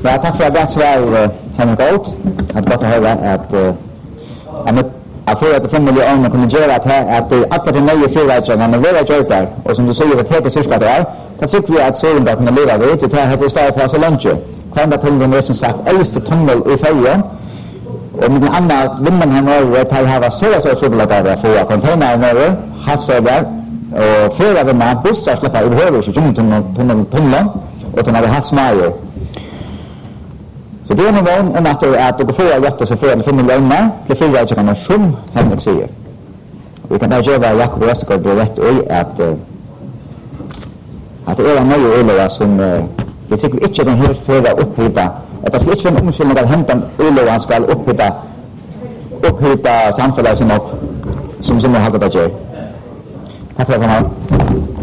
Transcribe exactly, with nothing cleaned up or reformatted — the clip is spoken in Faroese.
Ja, tack för att det svar, Henrik Gold. Det är gott att höra att jag får att fem miljoner kunde göra att att alla de nya fyrvägarna är väl gjort där. Och som du säger, det heter cirka där. Det tycker vi att så inte kunna leva vid. Det här heter stad på så långt. Kvanda tunneln är som sagt äldste tunnel i Sverige. Och med andra vinden här nu att ha var så så så bland där för container nu har så där och flera av de bussar släpper i höger så som tunneln tunneln tunneln och den har haft smajer. Så det är nog en att att du får hjärta så för fem miljoner till fyra så kan man som Henrik säger. Vi kan bara göra Jakob Westergaard då rätt och att att det är en ny öl som det tycker inte den helt förra upphitta att det ska inte vara en omskyllning att hämta öl och ska upphitta upphitta samhället som som som har hållit det. Tack för det.